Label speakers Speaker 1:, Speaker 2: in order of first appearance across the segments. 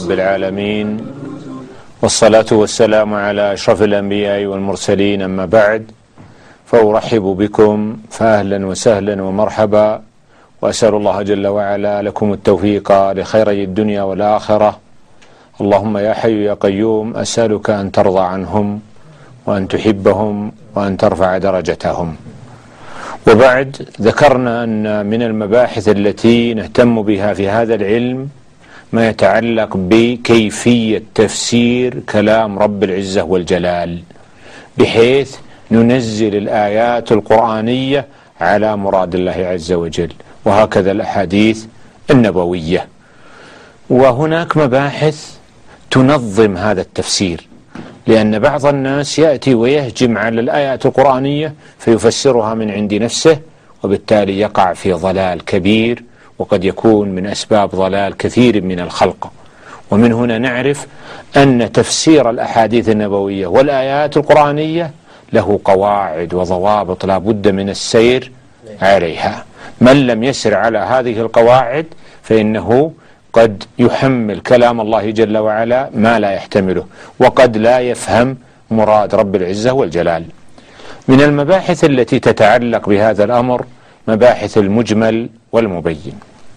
Speaker 1: رب العالمين، والصلاة والسلام على أشرف الأنبياء والمرسلين، أما بعد، فأرحب بكم فأهلا وسهلا ومرحبا، وأسأل الله جل وعلا لكم التوفيق لخيري الدنيا والآخرة. اللهم يا حي يا قيوم أسألك أن ترضى عنهم وأن تحبهم وأن ترفع درجتهم. وبعد، ذكرنا أن من المباحث التي نهتم بها في هذا العلم ما يتعلق بكيفية تفسير كلام رب العزة والجلال، بحيث ننزل الآيات القرآنية على مراد الله عز وجل، وهكذا الأحاديث النبوية. وهناك مباحث تنظم هذا التفسير، لأن بعض الناس يأتي ويهجم على الآيات القرآنية فيفسرها من عند نفسه، وبالتالي يقع في ضلال كبير، وقد يكون من أسباب ضلال كثير من الخلق. ومن هنا نعرف أن تفسير الأحاديث النبوية والآيات القرآنية له قواعد وضوابط لا بد من السير عليها. من لم يسر على هذه القواعد فإنه قد يحمل كلام الله جل وعلا ما لا يحتمله، وقد لا يفهم مراد رب العزة والجلال. من المباحث التي تتعلق بهذا الأمر مباحث المجمل والمبين.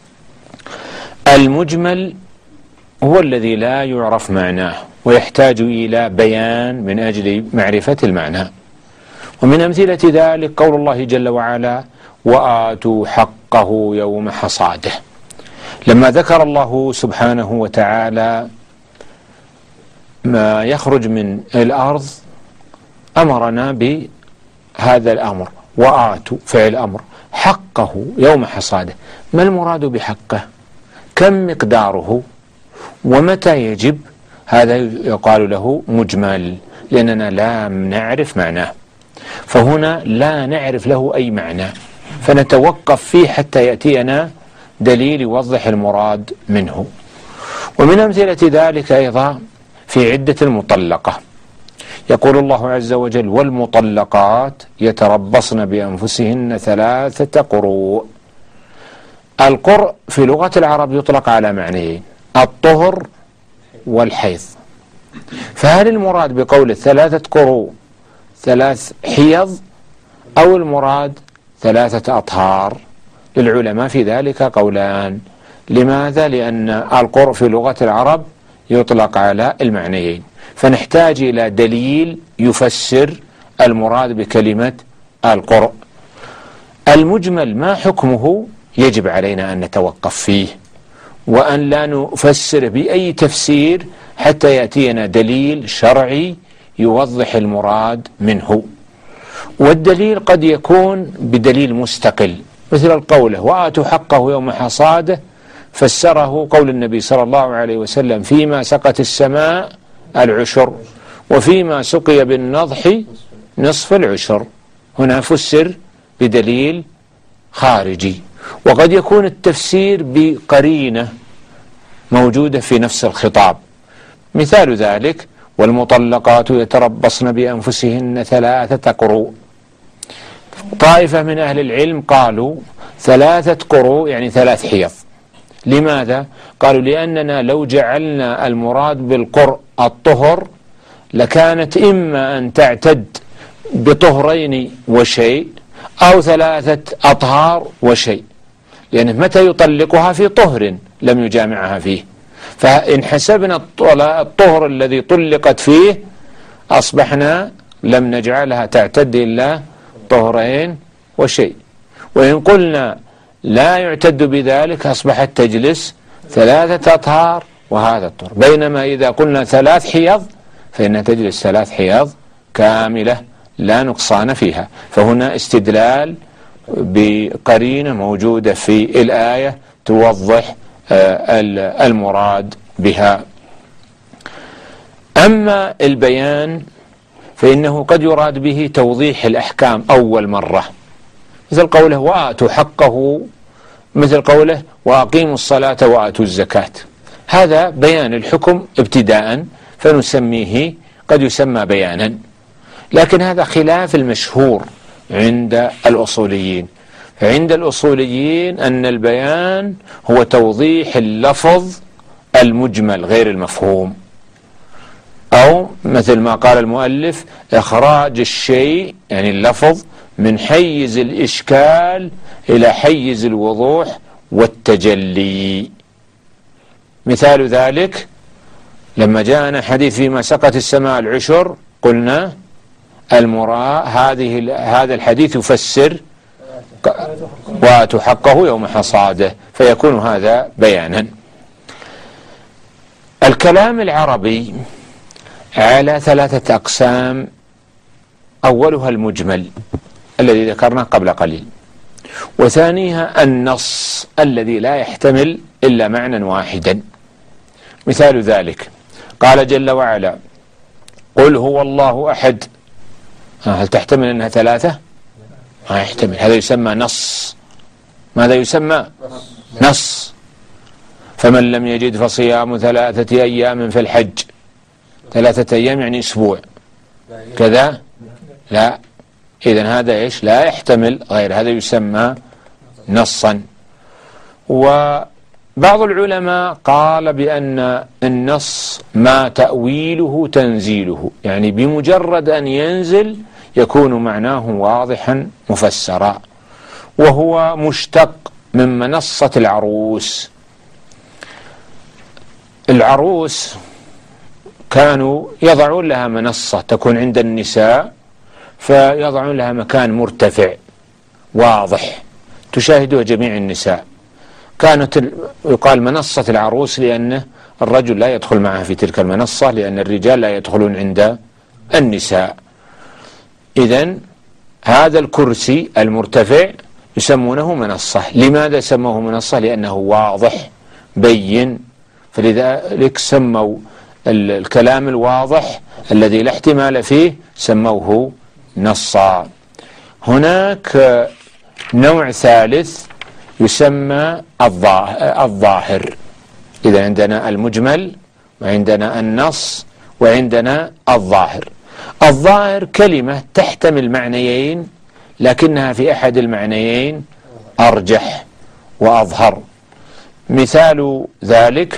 Speaker 1: المجمل هو الذي لا يعرف معناه ويحتاج إلى بيان من أجل معرفة المعنى. ومن أمثلة ذلك قول الله جل وعلا: وآتوا حقه يوم حصاده. لما ذكر الله سبحانه وتعالى ما يخرج من الأرض أمرنا بهذا الأمر، وآتوا فعل أمر، حقه يوم حصاده. ما المراد بحقه؟ كم مقداره؟ ومتى يجب؟ هذا يقال له مجمل، لأننا لا نعرف معناه، فهنا لا نعرف له أي معنى، فنتوقف فيه حتى يأتينا دليل يوضح المراد منه. ومن أمثلة ذلك أيضا في عدة المطلقة، يقول الله عز وجل: والمطلقات يتربصن بأنفسهن 3 قروء. القرء في لغة العرب يطلق على معنيين: الطهر والحيض. فهل المراد بقول 3 قروء 3 حيض، أو المراد 3 أطهار؟ للعلماء في ذلك قولان. لماذا؟ لأن القرء في لغة العرب يطلق على المعنيين، فنحتاج إلى دليل يفسر المراد بكلمة القرء. المجمل ما حكمه؟ يجب علينا أن نتوقف فيه، وأن لا نفسر بأي تفسير حتى يأتينا دليل شرعي يوضح المراد منه. والدليل قد يكون بدليل مستقل، مثل القول: وآتوا حقه يوم حصاده، فسره قول النبي صلى الله عليه وسلم: فيما سقت السماء العشر، وفيما سقي بالنضح نصف العشر. هنا فسر بدليل خارجي. وقد يكون التفسير بقرينة موجودة في نفس الخطاب. مثال ذلك: والمطلقات يتربصن بأنفسهن 3 قروء. طائفة من أهل العلم قالوا 3 قروء يعني 3 حيض. لماذا؟ قالوا: لأننا لو جعلنا المراد بالقرء الطهر لكانت إما أن تعتد بطهرين وشيء، أو 3 أطهار وشيء، لأنه متى يطلقها في طهر لم يجامعها فيه. فإن حسبنا الطهر الذي طلقت فيه أصبحنا لم نجعلها تعتد إلا طهرين وشيء. وإن قلنا لا يعتد بذلك أصبحت تجلس 3 أطهار وهذا الطهر. بينما إذا قلنا 3 حيض فإنها تجلس 3 حيض كاملة لا نقصان فيها. فهنا استدلال بقرينة موجودة في الآية توضح المراد بها. أما البيان فإنه قد يراد به توضيح الأحكام أول مرة، مثل قوله: وآتوا حقه، مثل قوله: وأقيموا الصلاة وآتوا الزكاة. هذا بيان الحكم ابتداء، فنسميه قد يسمى بيانا، لكن هذا خلاف المشهور عند الأصوليين. فعند الأصوليين أن البيان هو توضيح اللفظ المجمل غير المفهوم، أو مثل ما قال المؤلف إخراج الشيء يعني اللفظ من حيز الإشكال إلى حيز الوضوح والتجلي. مثال ذلك لما جاءنا حديث فيما سقت السماء العشر قلنا المراد هذا الحديث يفسر وآتوا حقه يوم حصاده، فيكون هذا بيانا. الكلام العربي على 3 أقسام، أولها المجمل الذي ذكرناه قبل قليل، وثانيها النص الذي لا يحتمل إلا معنى واحدا. مثال ذلك قال جل وعلا قل هو الله أحد، هل تحتمل أنها 3؟ ما يحتمل، هذا يسمى نص. ماذا يسمى؟ نص. فمن لم يجد فصيام 3 أيام في الحج، 3 أيام يعني أسبوع كذا؟ لا، إذن هذا إيش؟ لا يحتمل غير، هذا يسمى نصا. وبعض العلماء قال بأن النص ما تأويله تنزيله، يعني بمجرد أن ينزل يكون معناه واضحا مفسرا، وهو مشتق من منصة العروس. العروس كانوا يضعون لها منصة تكون عند النساء، فيضعون لها مكان مرتفع واضح تشاهده جميع النساء. كانت يقال منصة العروس لأن الرجل لا يدخل معها في تلك المنصة، لأن الرجال لا يدخلون عند النساء. إذن هذا الكرسي المرتفع يسمونه منصة. لماذا سموه منصة؟ لأنه واضح بين، فلذلك سموا الكلام الواضح الذي لا احتمال فيه سموه نصا. هناك نوع ثالث يسمى الظاهر. إذا عندنا المجمل وعندنا النص وعندنا الظاهر. الظاهر كلمة تحتمل معنيين لكنها في أحد المعنيين أرجح وأظهر. مثال ذلك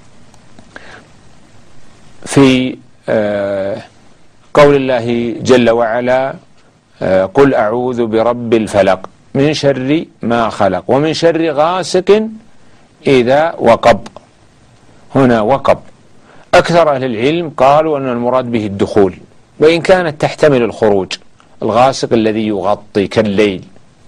Speaker 1: في قول الله جل وعلا قل أعوذ برب الفلق من شر ما خلق ومن شر غاسق إذا وقب. هنا وقب أكثر أهل العلم قالوا أن المراد به الدخول، وإن كانت تحتمل الخروج. الغاسق الذي يغطي كالليل،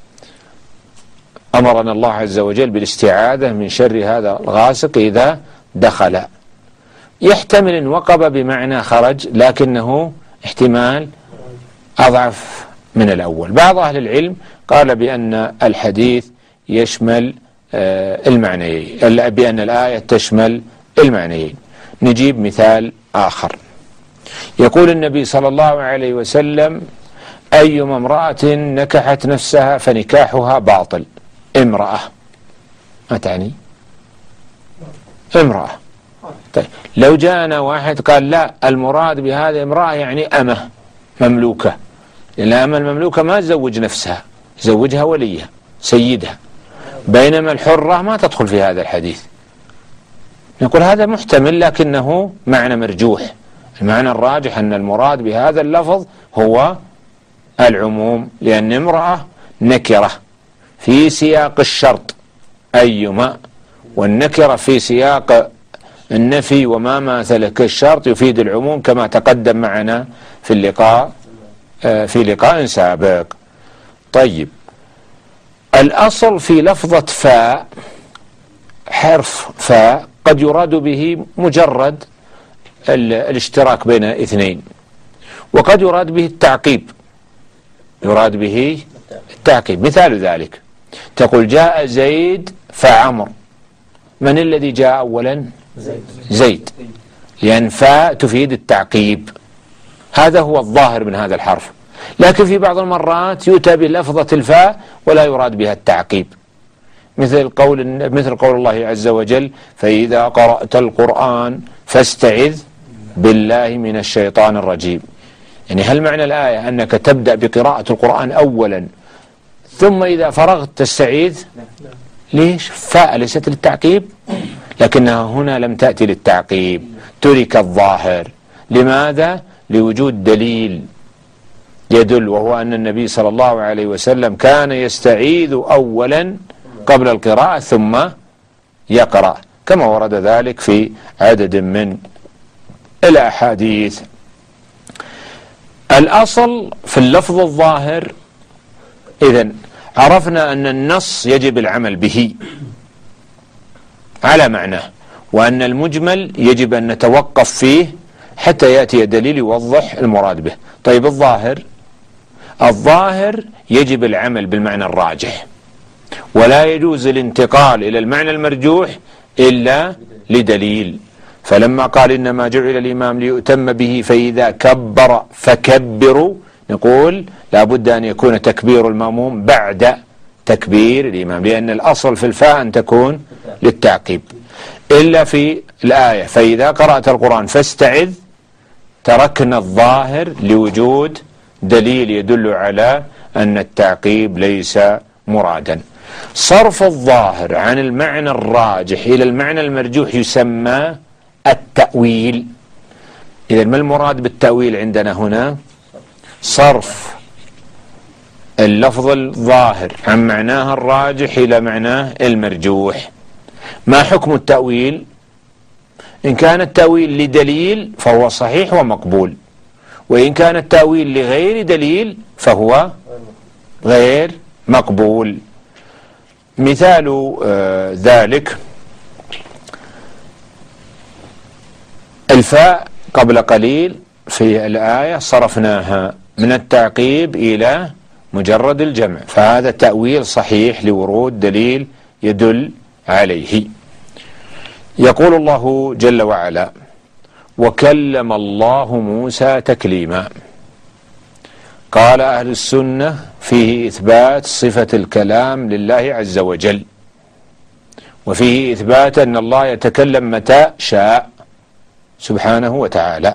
Speaker 1: أمرنا الله عز وجل بالاستعاذة من شر هذا الغاسق إذا دخل. يحتمل أن وقب بمعنى خرج، لكنه احتمال أضعف من الأول. بعض أهل العلم قال بأن الحديث يشمل المعنيين، بأن الآية تشمل المعنيين. نجيب مثال آخر. يقول النبي صلى الله عليه وسلم أيما امرأة نكحت نفسها فنكاحها باطل. امرأة ما تعني؟ امرأة. طيب لو جاءنا واحد قال لا المراد بهذه امرأة يعني أمة مملوكة، لأن الأمة المملوكة ما تزوج نفسها، زوجها وليها سيدها، بينما الحرة ما تدخل في هذا الحديث. نقول هذا محتمل لكنه معنى مرجوح. المعنى الراجح أن المراد بهذا اللفظ هو العموم، لأن امرأة نكرة في سياق الشرط أيما، والنكرة في سياق النفي وما مثل كالشرط يفيد العموم كما تقدم معنا في لقاء سابق. طيب الأصل في لفظة فاء حرف فاء قد يراد به مجرد الاشتراك بين اثنين، وقد يراد به التعقيب. يراد به التعقيب. مثال ذلك تقول جاء زيد فعمر. من الذي جاء أولا؟ زيد، لأن فاء تفيد التعقيب. هذا هو الظاهر من هذا الحرف. لكن في بعض المرات يؤتى بلفظة الفاء ولا يراد بها التعقيب، مثل قول الله عز وجل فإذا قرأت القرآن فاستعذ بالله من الشيطان الرجيم. يعني هل معنى الآية أنك تبدأ بقراءة القرآن أولا ثم إذا فرغت تستعيذ؟ ليش؟ فاء ليست للتعقيب؟ لكنها هنا لم تأتي للتعقيب، ترك الظاهر. لماذا؟ لوجود دليل يدل، وهو أن النبي صلى الله عليه وسلم كان يستعيذ أولا قبل القراءة ثم يقرأ، كما ورد ذلك في عدد من الأحاديث. الأصل في اللفظ الظاهر، إذن عرفنا أن النص يجب العمل به على معناه، وأن المجمل يجب أن نتوقف فيه حتى يأتي دليل يوضح المراد به. طيب الظاهر يجب العمل بالمعنى الراجح، ولا يجوز الانتقال إلى المعنى المرجوح إلا لدليل. فلما قال إنما جعل الإمام ليؤتم به فإذا كبر فكبروا، نقول لابد أن يكون تكبير المأموم بعد تكبير الإمام، لأن الأصل في الفاء أن تكون للتعقيب. إلا في الآية فإذا قرأت القرآن فاستعذ، تركنا الظاهر لوجود دليل يدل على أن التعقيب ليس مرادا. صرف الظاهر عن المعنى الراجح إلى المعنى المرجوح يسمى التأويل. إذا ما المراد بالتأويل عندنا هنا؟ صرف اللفظ الظاهر عن معناه الراجح إلى معناه المرجوح. ما حكم التأويل؟ إن كان التأويل لدليل فهو صحيح ومقبول، وإن كان التأويل لغير دليل فهو غير مقبول. مثال ذلك الفاء قبل قليل في الآية صرفناها من التعقيب إلى مجرد الجمع، فهذا تأويل صحيح لورود دليل يدل عليه. يقول الله جل وعلا: وكلم الله موسى تكليما. قال أهل السنة فيه إثبات صفة الكلام لله عز وجل، وفيه إثبات أن الله يتكلم متى شاء سبحانه وتعالى.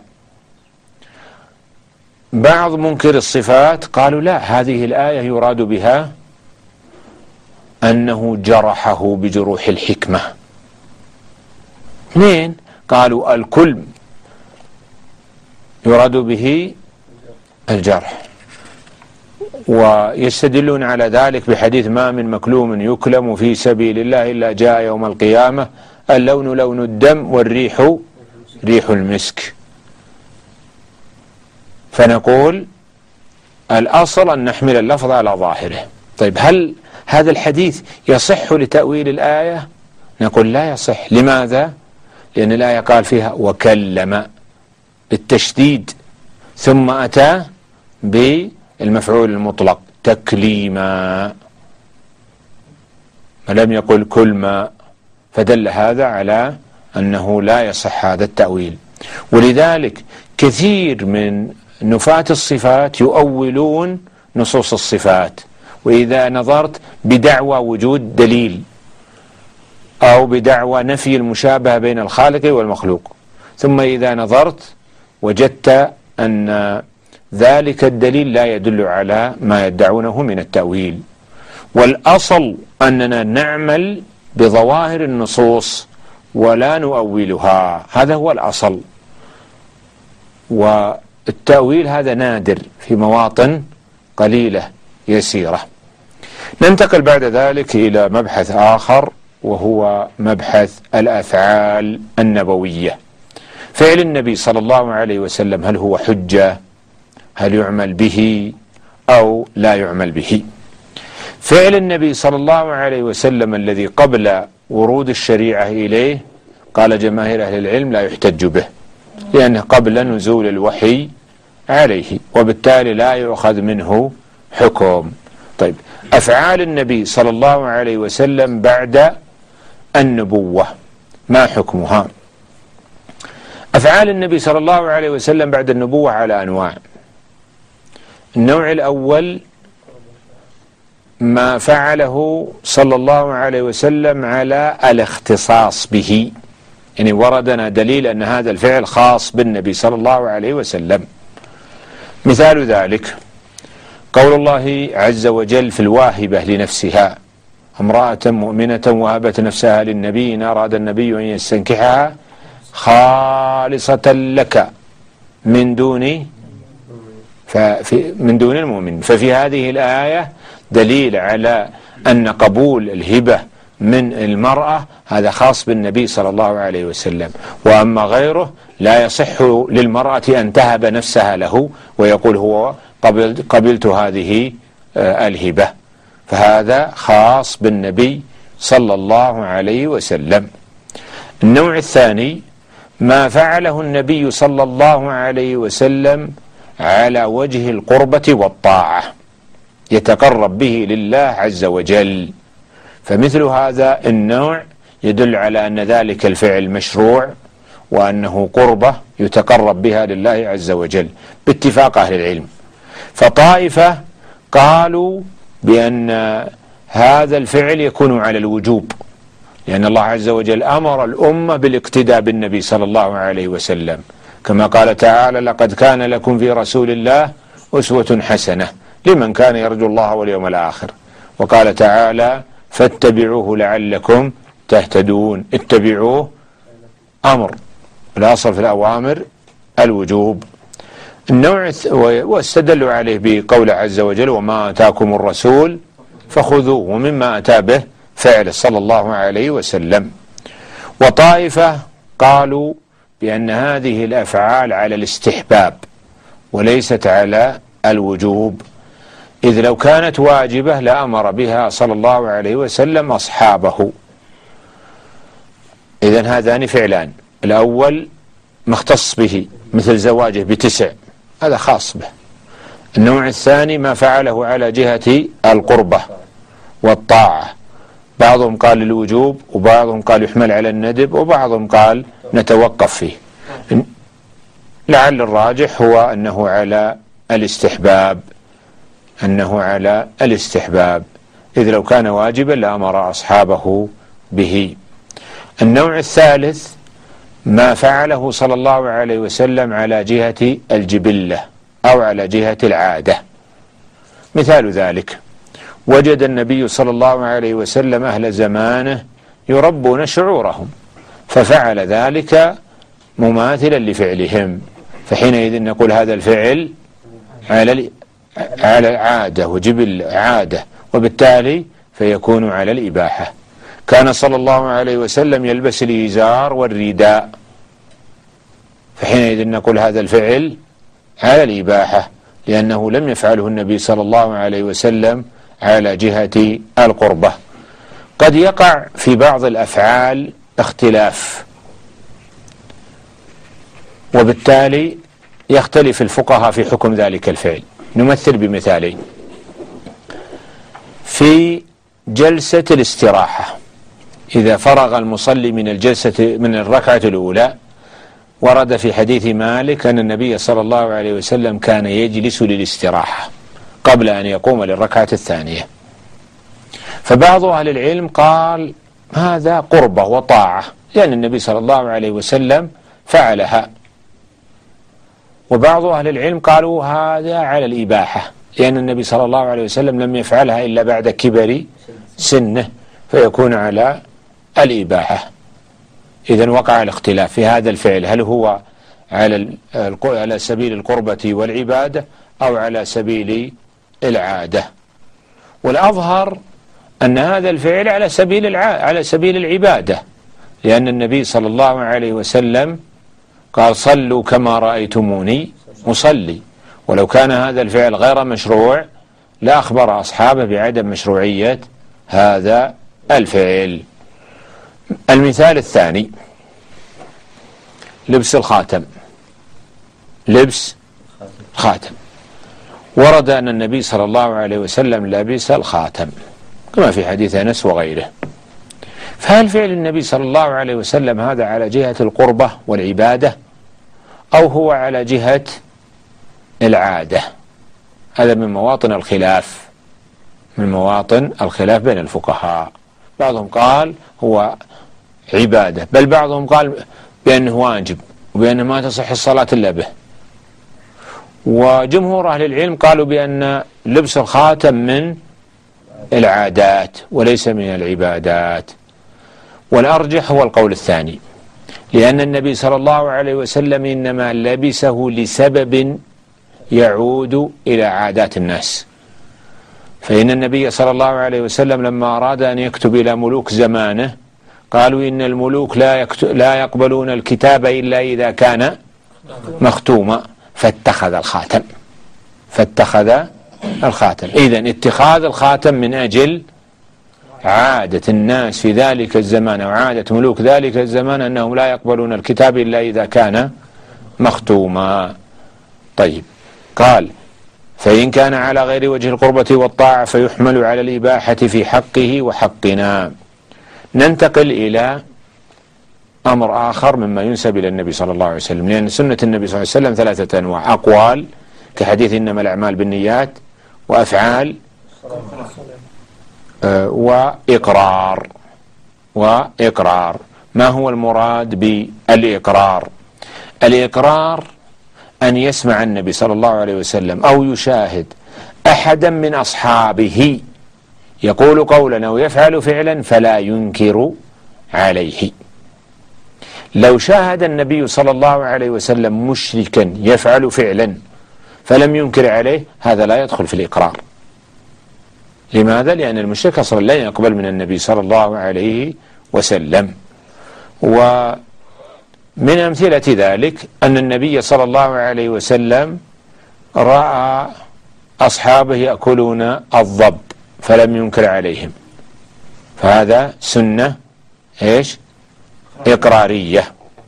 Speaker 1: بعض منكر الصفات قالوا لا، هذه الآية يراد بها أنه جرحه بجروح الحكمة. اثنين قالوا الكلم يراد به الجرح، ويستدلون على ذلك بحديث ما من مكلوم يكلم في سبيل الله إلا جاء يوم القيامة اللون لون الدم والريح ريح المسك. فنقول الأصل أن نحمل اللفظ على ظاهره. طيب هل هذا الحديث يصح لتأويل الآية؟ نقول لا يصح. لماذا؟ لأن الآية قال فيها وكلم بالتشديد، ثم أتى بالمفعول المطلق تكليما، ولم يقل كلما، فدل هذا على أنه لا يصح هذا التأويل. ولذلك كثير من نفاة الصفات يؤولون نصوص الصفات، وإذا نظرت بدعوى وجود دليل أو بدعوى نفي المشابهة بين الخالق والمخلوق، ثم إذا نظرت وجدت أن ذلك الدليل لا يدل على ما يدعونه من التأويل. والأصل أننا نعمل بظواهر النصوص ولا نؤولها، هذا هو الأصل. والتأويل هذا نادر في مواطن قليلة يسيرة. ننتقل بعد ذلك إلى مبحث آخر، وهو مبحث الأفعال النبوية. فعل النبي صلى الله عليه وسلم هل هو حجة؟ هل يعمل به أو لا يعمل به؟ فعل النبي صلى الله عليه وسلم الذي قبل ورود الشريعة إليه قال جماهير أهل العلم لا يحتج به، لأنه قبل نزول الوحي عليه، وبالتالي لا يؤخذ منه حكم. طيب أفعال النبي صلى الله عليه وسلم بعد النبوة ما حكمها؟ أفعال النبي صلى الله عليه وسلم بعد النبوة على أنواع. النوع الأول ما فعله صلى الله عليه وسلم على الاختصاص به، يعني وردنا دليل أن هذا الفعل خاص بالنبي صلى الله عليه وسلم. مثال ذلك قول الله عز وجل في الواهبة لنفسها امرأة مؤمنة وهبت نفسها للنبي إن أراد النبي أن يستنكحها خالصة لك من دون المؤمن. ففي هذه الآية دليل على أن قبول الهبة من المرأة هذا خاص بالنبي صلى الله عليه وسلم، وأما غيره لا يصح للمرأة أن تهب نفسها له ويقول هو قبلت هذه الهبة، فهذا خاص بالنبي صلى الله عليه وسلم. النوع الثاني ما فعله النبي صلى الله عليه وسلم على وجه القربة والطاعة يتقرب به لله عز وجل، فمثل هذا النوع يدل على أن ذلك الفعل مشروع وأنه قربة يتقرب بها لله عز وجل باتفاق أهل العلم. فطائفة قالوا بأن هذا الفعل يكون على الوجوب، لأن الله عز وجل أمر الأمة بالاقتداء بالنبي صلى الله عليه وسلم، كما قال تعالى لقد كان لكم في رسول الله أسوة حسنة لمن كان يرجو الله واليوم الآخر. وقال تعالى فاتبعوه لعلكم تهتدون، اتبعوه أمر، الأصل في الأوامر الوجوب. النوع واستدلوا عليه بقول عز وجل وما آتاكم الرسول فخذوه ومما أتى به فعل صلى الله عليه وسلم. وطائفة قالوا بأن هذه الأفعال على الاستحباب وليست على الوجوب، إذ لو كانت واجبة لأمر بها صلى الله عليه وسلم أصحابه. إذن هذان فعلان، الأول مختص به مثل زواجه ب9 هذا خاص به. النوع الثاني ما فعله على جهة القربة والطاعة، بعضهم قال الوجوب وبعضهم قال يحمل على الندب وبعضهم قال نتوقف فيه. لعل الراجح هو أنه على الاستحباب، إذ لو كان واجبا لأمر أصحابه به. النوع الثالث ما فعله صلى الله عليه وسلم على جهة الجبلة أو على جهة العادة. مثال ذلك وجد النبي صلى الله عليه وسلم أهل زمانه يربون شعورهم ففعل ذلك مماثلا لفعلهم، فحينئذ نقول هذا الفعل على عادة وجبل عادة، وبالتالي فيكون على الإباحة. كان صلى الله عليه وسلم يلبس الإزار والرداء، فحينئذ نقول هذا الفعل على الإباحة، لأنه لم يفعله النبي صلى الله عليه وسلم على جهة القربة. قد يقع في بعض الأفعال اختلاف، وبالتالي يختلف الفقهاء في حكم ذلك الفعل. نمثل بمثالين. في جلسة الاستراحة إذا فرغ المصلي من الركعة الأولى، ورد في حديث مالك أن النبي صلى الله عليه وسلم كان يجلس للاستراحة قبل أن يقوم للركعة الثانية. فبعض أهل العلم قال هذا قربة وطاعة لأن النبي صلى الله عليه وسلم فعلها، وبعض أهل العلم قالوا هذا على الإباحة لأن النبي صلى الله عليه وسلم لم يفعلها إلا بعد كبر سنه فيكون على الإباحة. إذن وقع الاختلاف في هذا الفعل، هل هو على سبيل القربة والعبادة أو على سبيل العادة؟ والأظهر أن هذا الفعل على سبيل العبادة، لأن النبي صلى الله عليه وسلم قال صلوا كما رأيتموني أصلي، ولو كان هذا الفعل غير مشروع لأخبر أصحابه بعدم مشروعية هذا الفعل. المثال الثاني لبس الخاتم. لبس خاتم ورد أن النبي صلى الله عليه وسلم لبس الخاتم كما في حديث أنس وغيره، فهل فعل النبي صلى الله عليه وسلم هذا على جهة القربة والعبادة أو هو على جهة العادة؟ هذا من مواطن الخلاف بين الفقهاء. بعضهم قال هو عبادة، بل بعضهم قال بأنه واجب وبأنه ما تصح الصلاة إلا به. وجمهور أهل العلم قالوا بأن لبس الخاتم من العادات وليس من العبادات. والأرجح هو القول الثاني، لأن النبي صلى الله عليه وسلم إنما لبسه لسبب يعود إلى عادات الناس. فإن النبي صلى الله عليه وسلم لما أراد أن يكتب إلى ملوك زمانه قالوا إن الملوك لا يقبلون الكتاب إلا إذا كان مختوما، فاتخذ الخاتم. إذن اتخاذ الخاتم من أجل عادة الناس في ذلك الزمان أو عادة ملوك ذلك الزمان أنهم لا يقبلون الكتاب إلا إذا كان مختوما. طيب، قال فإن كان على غير وجه القربة والطاعة فيحمل على الإباحة في حقه وحقنا. ننتقل إلى أمر آخر مما ينسب إلى النبي صلى الله عليه وسلم، لأن سنة النبي صلى الله عليه وسلم 3 أنواع: أقوال كحديث إنما الأعمال بالنيات، وأفعال، وإقرار. ما هو المراد بالإقرار؟ الإقرار أن يسمع النبي صلى الله عليه وسلم أو يشاهد أحدا من أصحابه يقول قولا أو يفعل فعلا فلا ينكر عليه. لو شاهد النبي صلى الله عليه وسلم مشركا يفعل فعلا فلم ينكر عليه، هذا لا يدخل في الإقرار. لماذا؟ لأن المشرك أصلا لا يقبل من النبي صلى الله عليه وسلم. ومن أمثلة ذلك أن النبي صلى الله عليه وسلم رأى أصحابه يأكلون الضب فلم ينكر عليهم، فهذا سنة إقرارية.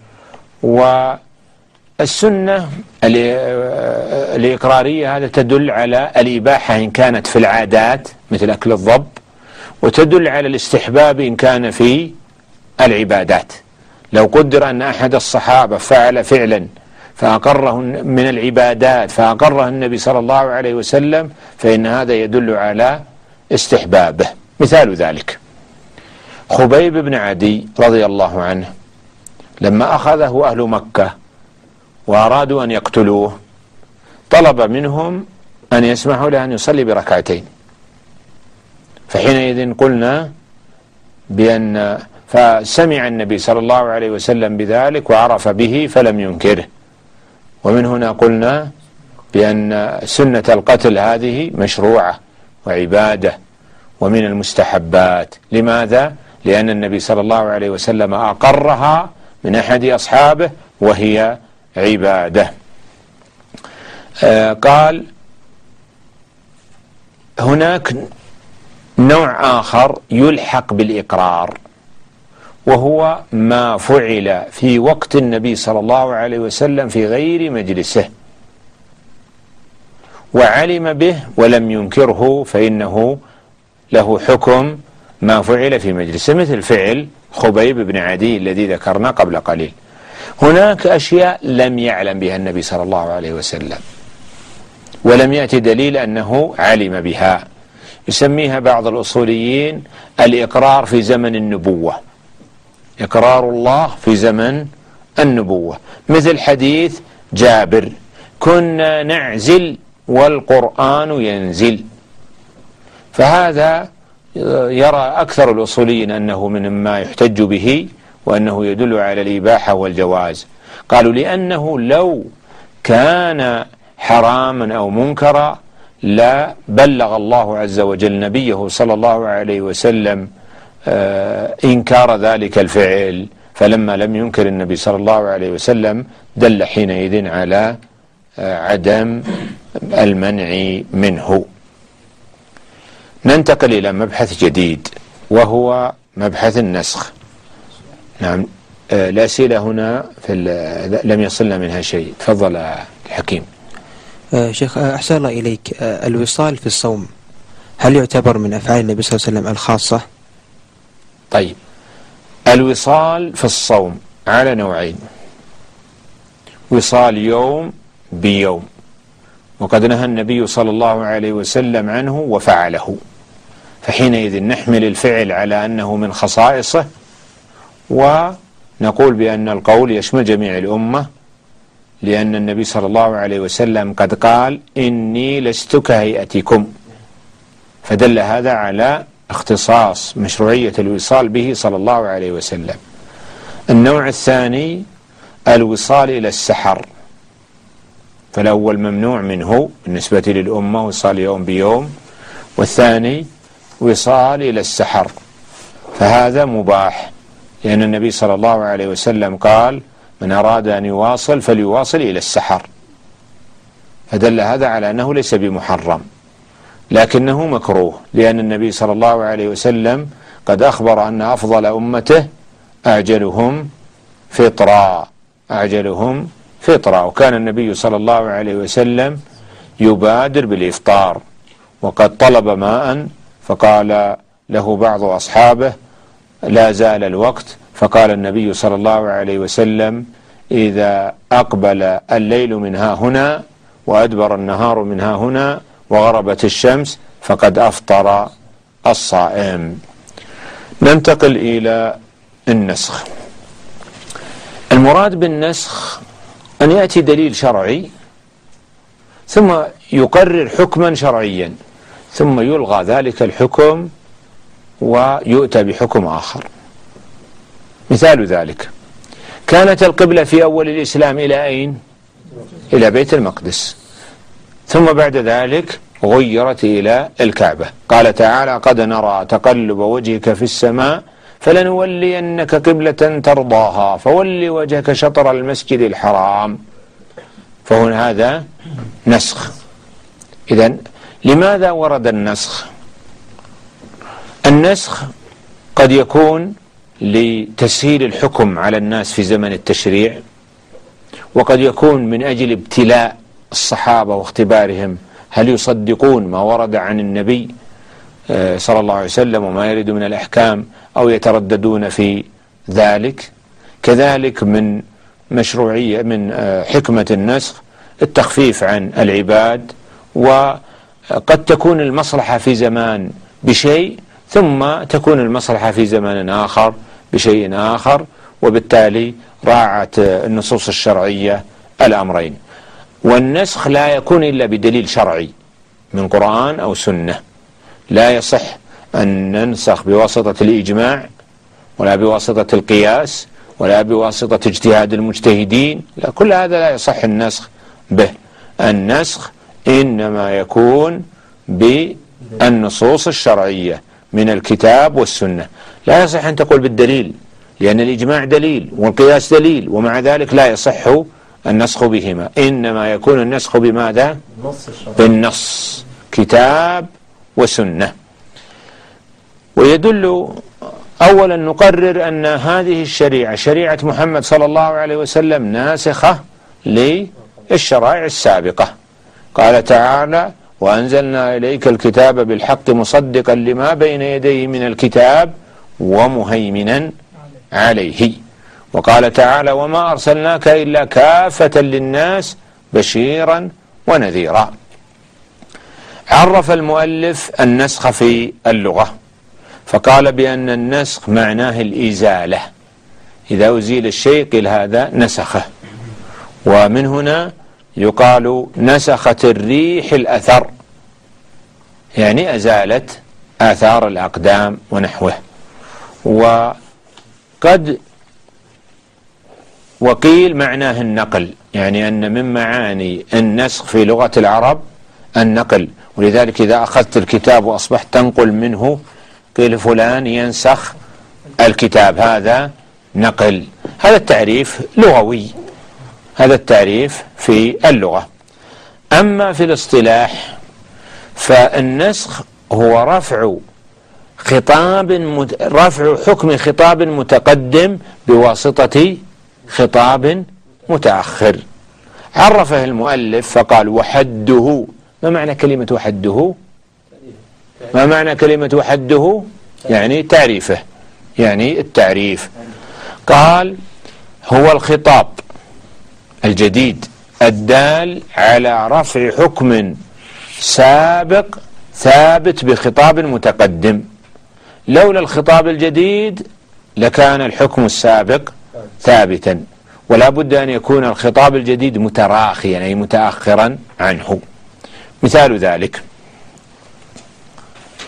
Speaker 1: والسنة الإقرارية هذا تدل على الإباحة إن كانت في العادات مثل أكل الضب، وتدل على الاستحباب إن كان في العبادات. لو قدر أن أحد الصحابة فعل فعلا فأقره من العبادات فأقره النبي صلى الله عليه وسلم، فإن هذا يدل على استحبابه. مثال ذلك خبيب بن عدي رضي الله عنه لما أخذه أهل مكة وأرادوا أن يقتلوه طلب منهم أن يسمحوا له أن يصلي بركعتين، فحينئذ قلنا فسمع النبي صلى الله عليه وسلم بذلك وعرف به فلم ينكره. ومن هنا قلنا بأن سنة القتل هذه مشروعة وعبادة ومن المستحبات. لماذا؟ لأن النبي صلى الله عليه وسلم أقرها من أحد أصحابه وهي عبادة. قال هناك نوع آخر يلحق بالإقرار، وهو ما فعل في وقت النبي صلى الله عليه وسلم في غير مجلسه وعلم به ولم ينكره، فإنه له حكم ما فعل في مجلسه، مثل فعل خبيب بن عدي الذي ذكرنا قبل قليل. هناك أشياء لم يعلم بها النبي صلى الله عليه وسلم ولم يأتي دليل أنه علم بها، يسميها بعض الأصوليين الإقرار في زمن النبوة، إقرار الله في زمن النبوة، مثل حديث جابر كنا نعزل والقرآن ينزل. فهذا يرى أكثر الأصوليين أنه من ما يحتج به وأنه يدل على الإباحة والجواز. قالوا لأنه لو كان حراما أو منكرا لا بلغ الله عز وجل نبيه صلى الله عليه وسلم إنكار ذلك الفعل، فلما لم ينكر النبي صلى الله عليه وسلم دل حينئذ على عدم المنع منه. ننتقل إلى مبحث جديد وهو مبحث النسخ. نعم، الأسئلة هنا لم يصلنا منها شيء. تفضل الحكيم.
Speaker 2: شيخ أحسن الله إليك، الوصال في الصوم هل يعتبر من أفعال النبي صلى الله عليه وسلم الخاصة؟
Speaker 1: طيب، الوصال في الصوم على نوعين: وصال يوم بيوم، وقد نهى النبي صلى الله عليه وسلم عنه وفعله، فحينئذ نحمل الفعل على أنه من خصائصه ونقول بأن القول يشمل جميع الأمة، لأن النبي صلى الله عليه وسلم قد قال إني لست كهيئتكم، فدل هذا على اختصاص مشروعية الوصال به صلى الله عليه وسلم. النوع الثاني الوصال إلى السحر، فالأول ممنوع منه بالنسبة للأمة، وصال يوم بيوم، والثاني وصال إلى السحر، فهذا مباح، لأن النبي صلى الله عليه وسلم قال: من أراد أن يواصل فليواصل إلى السحر، فدل هذا على أنه ليس بمحرم، لكنه مكروه، لأن النبي صلى الله عليه وسلم قد أخبر أن أفضل أمته أعجلهم فطرا، وكان النبي صلى الله عليه وسلم يبادر بالإفطار، وقد طلب ماء فقال له بعض أصحابه: لا زال الوقت، فقال النبي صلى الله عليه وسلم: إذا أقبل الليل من ها هنا وأدبر النهار من ها هنا وغربت الشمس فقد أفطر الصائم. ننتقل إلى النسخ. المراد بالنسخ أن يأتي دليل شرعي ثم يقرر حكما شرعيا، ثم يلغى ذلك الحكم ويؤتى بحكم آخر. مثال ذلك: كانت القبلة في أول الإسلام إلى أين؟ إلى بيت المقدس، ثم بعد ذلك غيرت إلى الكعبة. قال تعالى: قد نرى تقلب وجهك في السماء فلنولينك قبلة ترضاها فول وجهك شطر المسجد الحرام. فهنا هذا نسخ. إذن لماذا ورد النسخ؟ النسخ قد يكون لتسهيل الحكم على الناس في زمن التشريع، وقد يكون من أجل ابتلاء الصحابة واختبارهم هل يصدقون ما ورد عن النبي صلى الله عليه وسلم وما يريد من الأحكام أو يترددون في ذلك. كذلك من مشروعية من حكمة النسخ التخفيف عن العباد، وقد تكون المصلحة في زمان بشيء ثم تكون المصلحة في زمان آخر بشيء آخر، وبالتالي راعت النصوص الشرعية الأمرين. والنسخ لا يكون إلا بدليل شرعي من قرآن أو سنة، لا يصح أن ننسخ بواسطة الإجماع ولا بواسطة القياس ولا بواسطة اجتهاد المجتهدين، لا، كل هذا لا يصح النسخ به. النسخ إنما يكون بالنصوص الشرعية من الكتاب والسنة. لا يصح أن تقول بالدليل، لأن الإجماع دليل والقياس دليل، ومع ذلك لا يصح النسخ بهما. إنما يكون النسخ بماذا؟ بالنص، كتاب وسنة. ويدل أولا نقرر أن هذه الشريعة شريعة محمد صلى الله عليه وسلم ناسخة للشرائع السابقة. قال تعالى: وأنزلنا إليك الكتاب بالحق مصدقا لما بين يديه من الكتاب ومهيمنا عليه. وقال تعالى: وما أرسلناك إلا كافة للناس بشيرا ونذيرا. عرف المؤلف النسخ في اللغة فقال بأن النسخ معناه الإزالة، إذا أزيل الشيء قيل هذا نسخه. ومن هنا يقال نسخت الريح الأثر، يعني أزالت آثار الأقدام ونحوه. وقيل معناه النقل، يعني أن من معاني النسخ في لغة العرب النقل، ولذلك إذا أخذت الكتاب وأصبحت تنقل منه قيل فلان ينسخ الكتاب، هذا نقل. هذا التعريف لغوي، هذا التعريف في اللغة. أما في الاصطلاح فالنسخ هو رفع حكم خطاب متقدم بواسطة خطاب متأخر. عرفه المؤلف فقال: وحده. ما معنى كلمة وحده؟ ما معنى كلمة وحده؟ يعني تعريفه، يعني التعريف. قال: هو الخطاب الجديد الدال على رفع حكم سابق ثابت بخطاب متقدم. لولا الخطاب الجديد لكان الحكم السابق ثابتا، ولا بد أن يكون الخطاب الجديد متراخيا أي متأخرا عنه. مثال ذلك: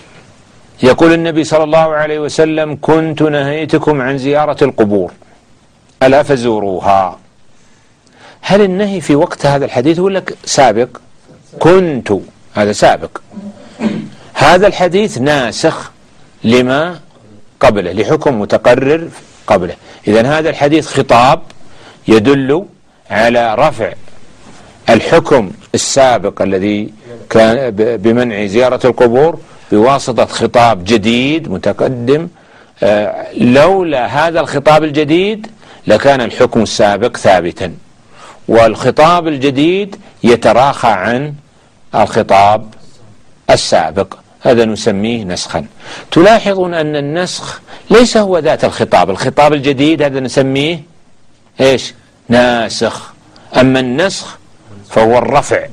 Speaker 1: يقول النبي صلى الله عليه وسلم: كنت نهيتكم عن زيارة القبور ألا فزوروها. هل النهي في وقت هذا الحديث ولا سابق؟ كنت، هذا سابق. هذا الحديث ناسخ لما قبله، لحكم متقرر قبله. إذن هذا الحديث خطاب يدل على رفع الحكم السابق الذي كان بمنع زيارة القبور بواسطة خطاب جديد متقدم. لولا هذا الخطاب الجديد لكان الحكم السابق ثابتا، والخطاب الجديد يتراخى عن الخطاب السابق، هذا نسميه نسخا. تلاحظون أن النسخ ليس هو ذات الخطاب الجديد هذا نسميه إيش؟ ناسخ. أما النسخ فهو رفع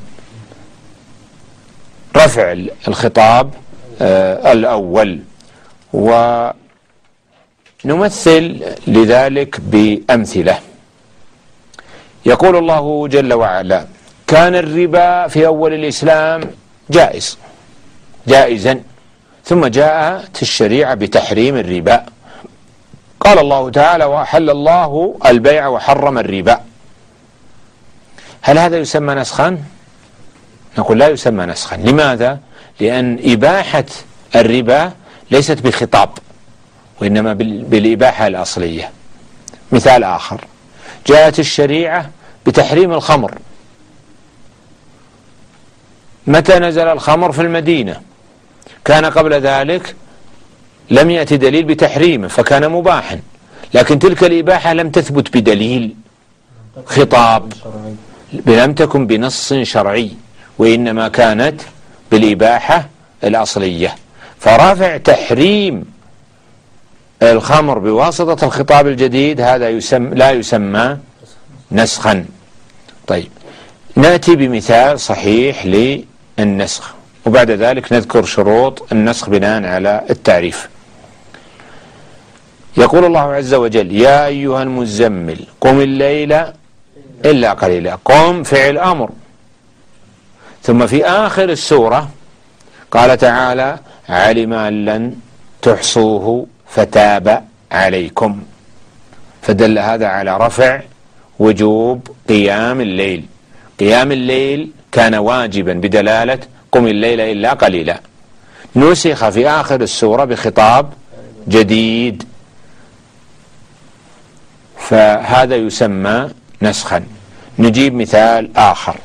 Speaker 1: الخطاب الأول. ونمثل لذلك بأمثلة. يقول الله جل وعلا: كان الربا في أول الإسلام جائزا، ثم جاءت الشريعة بتحريم الربا. قال الله تعالى: وأحل الله البيع وحرم الربا. هل هذا يسمى نسخا؟ نقول لا يسمى نسخا. لماذا؟ لأن إباحة الربا ليست بخطاب، وإنما بالإباحة الأصلية. مثال آخر: جاءت الشريعة بتحريم الخمر. متى نزل الخمر في المدينة؟ كان قبل ذلك لم يأتي دليل بتحريمه فكان مباحا، لكن تلك الإباحة لم تثبت بدليل خطاب، لم تكن بنص شرعي، وإنما كانت بالإباحة الأصلية. فرافع تحريم الخمر بواسطة الخطاب الجديد هذا لا يسمى نسخا. طيب، نأتي بمثال صحيح للنسخ، وبعد ذلك نذكر شروط النسخ بناء على التعريف. يقول الله عز وجل: يا أيها المزمل قم الليل إلا قليلا. قم فعل أمر. ثم في آخر السورة قال تعالى: علم أن لن تحصوه فتاب عليكم. فدل هذا على رفع وجوب قيام الليل. قيام الليل كان واجبا بدلالة قم الليل إلا قليلا، نسخ في آخر السورة بخطاب جديد، فهذا يسمى نسخا. نجيب مثال آخر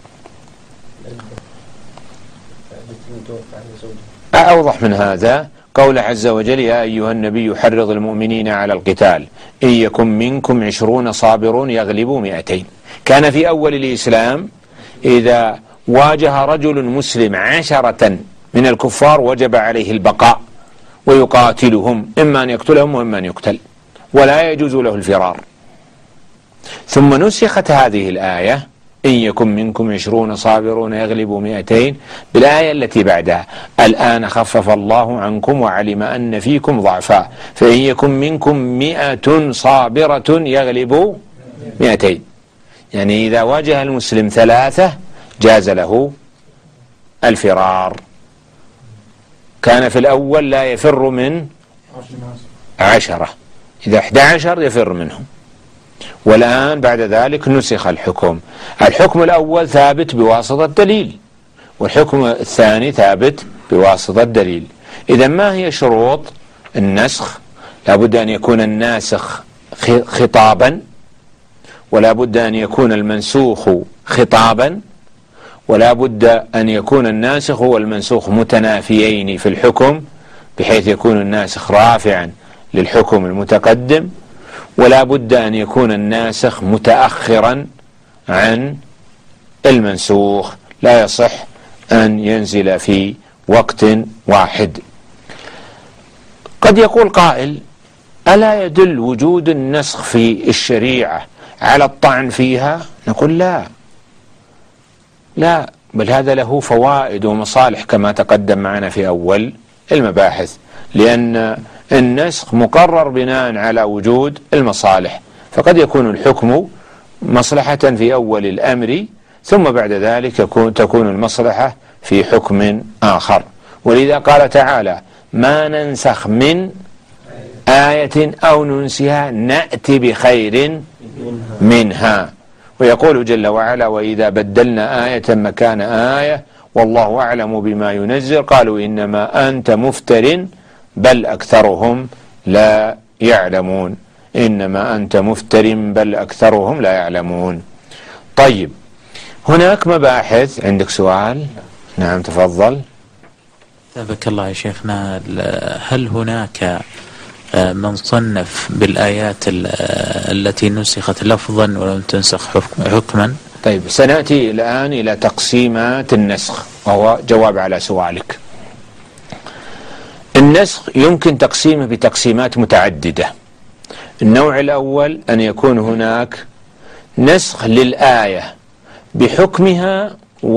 Speaker 1: أوضح من هذا: قول عز وجل: يا أيها النبي حرض المؤمنين على القتال إن يكن منكم 20 صابرون يغلبوا 200. كان في أول الإسلام إذا واجه رجل مسلم 10 من الكفار وجب عليه البقاء ويقاتلهم، إما أن يقتلهم وإما أن يقتل، ولا يجوز له الفرار. ثم نسخت هذه الآية: إن يكن منكم 20 صابرون يغلبوا 200 بالآية التي بعدها: الآن خفف الله عنكم وعلم أن فيكم ضعفا فإن يكن منكم 100 صابرة يغلبوا 200. يعني إذا واجه المسلم 3 جاز له الفرار. كان في الأول لا يفر من 10، إذا 11 يفر منهم. والآن بعد ذلك نسخ الحكم. الحكم الأول ثابت بواسطة دليل، والحكم الثاني ثابت بواسطة دليل. إذا ما هي شروط النسخ؟ لا بد أن يكون الناسخ خطابا، ولا بد أن يكون المنسوخ خطابا، ولا بد أن يكون الناسخ والمنسوخ متنافيين في الحكم بحيث يكون الناسخ رافعا للحكم المتقدم، ولا بد أن يكون الناسخ متأخرا عن المنسوخ، لا يصح أن ينزل في وقت واحد. قد يقول قائل: ألا يدل وجود النسخ في الشريعة على الطعن فيها؟ نقول لا، بل هذا له فوائد ومصالح كما تقدم معنا في أول المباحث، لأن النسخ مقرر بناء على وجود المصالح، فقد يكون الحكم مصلحة في أول الأمر ثم بعد ذلك تكون المصلحة في حكم آخر. ولذا قال تعالى: ما ننسخ من آية أو ننسها نأتي بخير منها. ويقول جل وعلا وإذا بدلنا آية مكان آية والله أعلم بما ينزل قالوا إنما أنت مفتر بل أكثرهم لا يعلمون. إنما أنت مفتر بل أكثرهم لا يعلمون. طيب، هناك مباحث. عندك سؤال؟ نعم تفضل.
Speaker 3: تبارك الله يا شيخنا، هل هناك من صنف بالآيات التي نسخت لفظا ولم تنسخ حكما؟
Speaker 1: طيب، سنأتي الآن إلى تقسيمات النسخ، وهو جواب على سؤالك. النسخ يمكن تقسيمه بتقسيمات متعددة. النوع الأول أن يكون هناك نسخ للآية بحكمها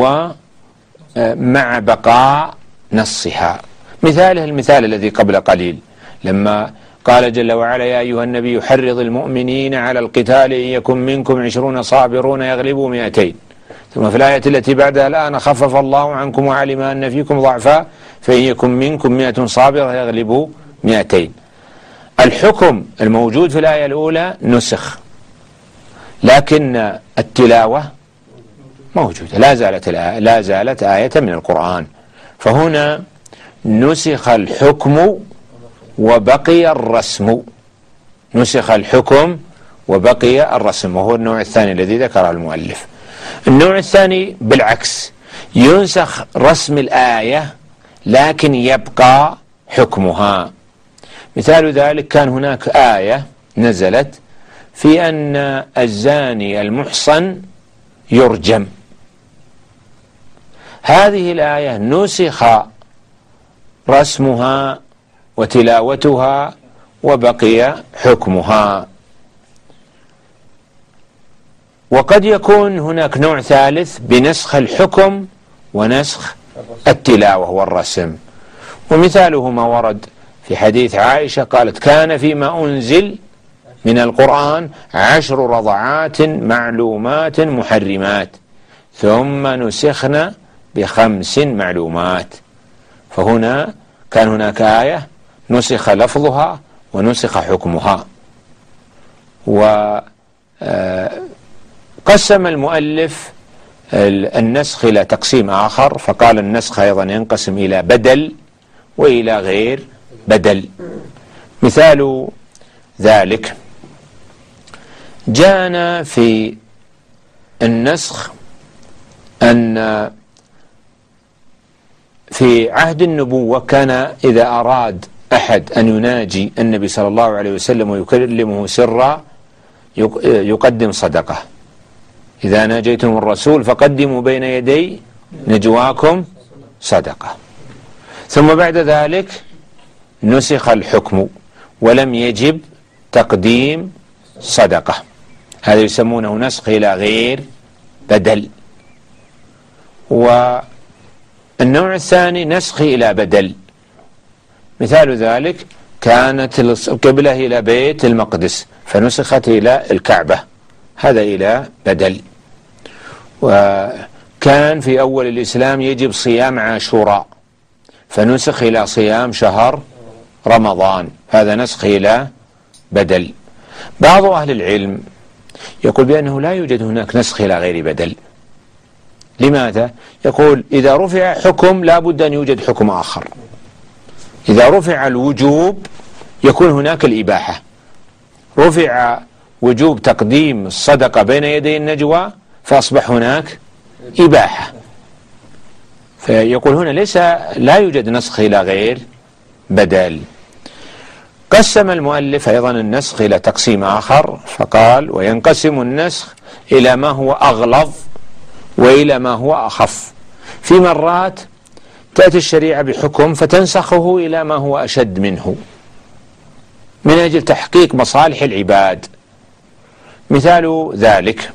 Speaker 1: ومع بقاء نصها. مثاله المثال الذي قبل قليل لما قال جل وعلا يا أيها النبي حرض المؤمنين على القتال إن يكن منكم 20 صابرون يغلبوا 200. ثم في الآية التي بعدها الآن خفف الله عنكم وعلم أن فيكم ضعفاء فإن يكن منكم 100 صابرة يغلبوا 200. الحكم الموجود في الآية الأولى نسخ، لكن التلاوة موجودة، لا زالت آية من القرآن. فهنا نسخ الحكم وبقي الرسم. نسخ الحكم وبقي الرسم، وهو النوع الثاني الذي ذكره المؤلف. النوع الثاني بالعكس، ينسخ رسم الآية لكن يبقى حكمها. مثال ذلك كان هناك آية نزلت في أن الزاني المحصن يرجم. هذه الآية نسخ رسمها وتلاوتها وبقي حكمها. وقد يكون هناك نوع ثالث بنسخ الحكم ونسخ التلاوة والرسم، ومثاله ما ورد في حديث عائشة قالت كان فيما أنزل من القرآن 10 رضعات معلومات محرمات ثم نسخنا ب5 معلومات. فهنا كان هناك آية نسخ لفظها ونسخ حكمها. وقسم المؤلف النسخ إلى تقسيم آخر، فقال النسخ أيضا ينقسم إلى بدل وإلى غير بدل. مثال ذلك جاءنا في النسخ أن في عهد النبوة كان إذا أراد أحد أن يناجي النبي صلى الله عليه وسلم ويكلمه سرا يقدم صدقة. إذا ناجيتم الرسول فقدموا بين يدي نجواكم صدقة. ثم بعد ذلك نسخ الحكم ولم يجب تقديم صدقة. هذا يسمونه نسخ إلى غير بدل. والنوع الثاني نسخ إلى بدل. مثال ذلك كانت القبلة إلى بيت المقدس فنسخت إلى الكعبة، هذا إلى بدل. وكان في أول الإسلام يجب صيام عاشوراء فنسخ إلى صيام شهر رمضان، هذا نسخ إلى بدل. بعض أهل العلم يقول بأنه لا يوجد هناك نسخ إلى غير بدل. لماذا؟ يقول إذا رفع حكم لا بد أن يوجد حكم آخر. إذا رفع الوجوب يكون هناك الإباحة. رفع وجوب تقديم الصدقة بين يدي النجوى فأصبح هناك إباحة. فيقول هنا لا يوجد نسخ إلى غير بدل. قسم المؤلف أيضا النسخ إلى تقسيم آخر فقال وينقسم النسخ إلى ما هو أغلظ وإلى ما هو أخف. في مرات تأتي الشريعة بحكم فتنسخه إلى ما هو أشد منه من أجل تحقيق مصالح العباد. مثال ذلك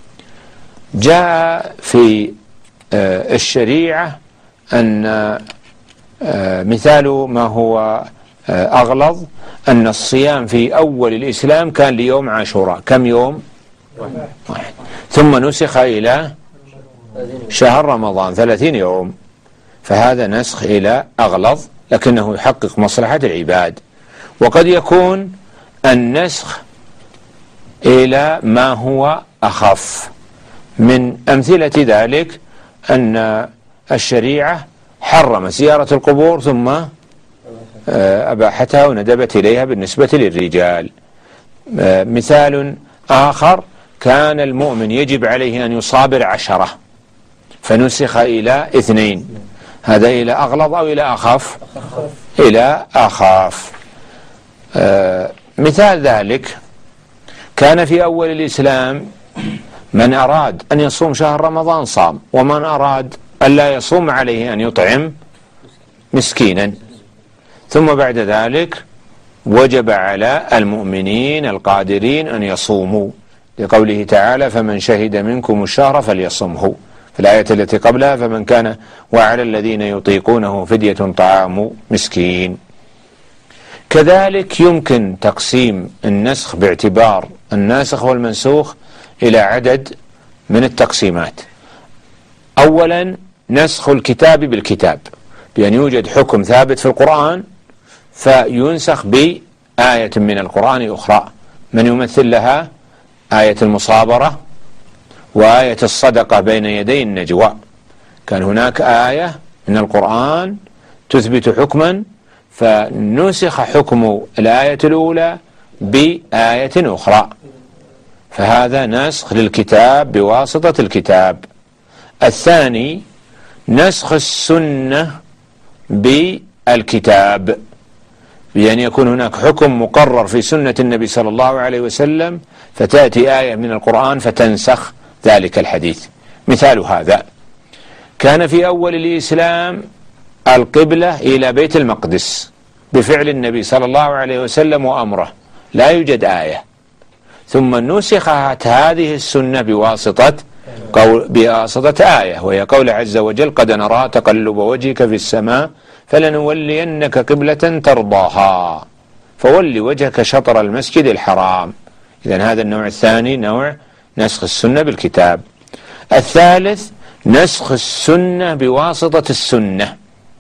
Speaker 1: جاء في الشريعة أن مثال ما هو أغلظ أن الصيام في أول الإسلام كان ليوم عاشوراء. كم يوم؟ 1. ثم نسخ إلى شهر رمضان 30 يوم، فهذا نسخ إلى أغلظ لكنه يحقق مصلحة العباد. وقد يكون النسخ إلى ما هو أخف. من أمثلة ذلك أن الشريعة حرمت زيارة القبور ثم أباحتها وندبت إليها بالنسبة للرجال. مثال آخر: كان المؤمن يجب عليه أن يصابر 10 فنسخ إلى 2، هذا إلى أغلظ أو إلى أخف؟ إلى أخف. مثال ذلك: كان في أول الإسلام من أراد أن يصوم شهر رمضان صام، ومن أراد أن لا يصوم عليه أن يطعم مسكينا. ثم بعد ذلك وجب على المؤمنين القادرين أن يصوموا، لقوله تعالى: فمن شهد منكم الشهر فليصمه. في الآية التي قبلها: فمن كان وعلى الذين يطيقونه فدية طعام مسكين. كذلك يمكن تقسيم النسخ باعتبار الناسخ والمنسوخ إلى عدد من التقسيمات. أولا: نسخ الكتاب بالكتاب، بأن يوجد حكم ثابت في القرآن فينسخ بآية من القرآن أخرى. من يمثل لها؟ آية المصابرة وآية الصدقة بين يدي النجوى. كان هناك آية من القرآن تثبت حكما فنسخ حكم الآية الأولى بآية أخرى، فهذا نسخ للكتاب بواسطة الكتاب. الثاني: نسخ السنة بالكتاب، بأن يكون هناك حكم مقرر في سنة النبي صلى الله عليه وسلم فتأتي آية من القرآن فتنسخ ذلك الحديث. مثال هذا: كان في أول الإسلام القبلة إلى بيت المقدس بفعل النبي صلى الله عليه وسلم وأمره، لا يوجد آية، ثم نسخت هذه السنة بواسطة آية، وهي قول عز وجل: قد نرى تقلب وجهك في السماء فلنولينك قبلة ترضاها فول وجهك شطر المسجد الحرام. إذن هذا النوع الثاني، نوع نسخ السنة بالكتاب. الثالث: نسخ السنة بواسطة السنة،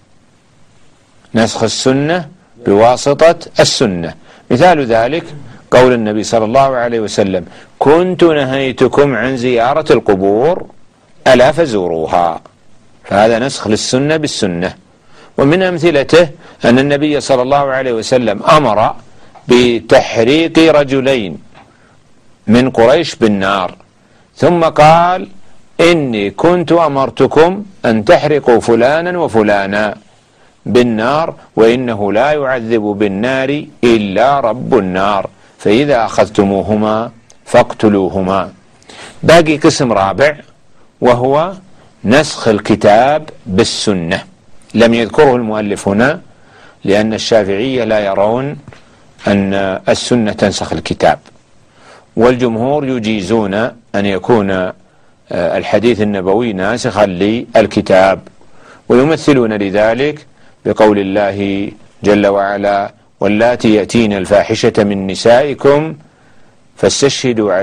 Speaker 1: نسخ السنة بواسطة السنة. مثال ذلك قول النبي صلى الله عليه وسلم: كنت نهيتكم عن زيارة القبور ألا فزوروها، فهذا نسخ للسنة بالسنة. ومن أمثلته أن النبي صلى الله عليه وسلم أمر بتحريق رجلين من قريش بالنار، ثم قال: إني كنت أمرتكم أن تحرقوا فلانا وفلانا بالنار وإنه لا يعذب بالنار إلا رب النار، فإذا أخذتموهما فاقتلوهما. باقي قسم رابع وهو نسخ الكتاب بالسنة، لم يذكره المؤلف هنا لأن الشافعية لا يرون أن السنة تنسخ الكتاب، والجمهور يجيزون أن يكون الحديث النبوي ناسخا للكتاب، ويمثلون لذلك بقول الله جل وعلا: واللاتي يأتين الفاحشة من نسائكم فاستشهدوا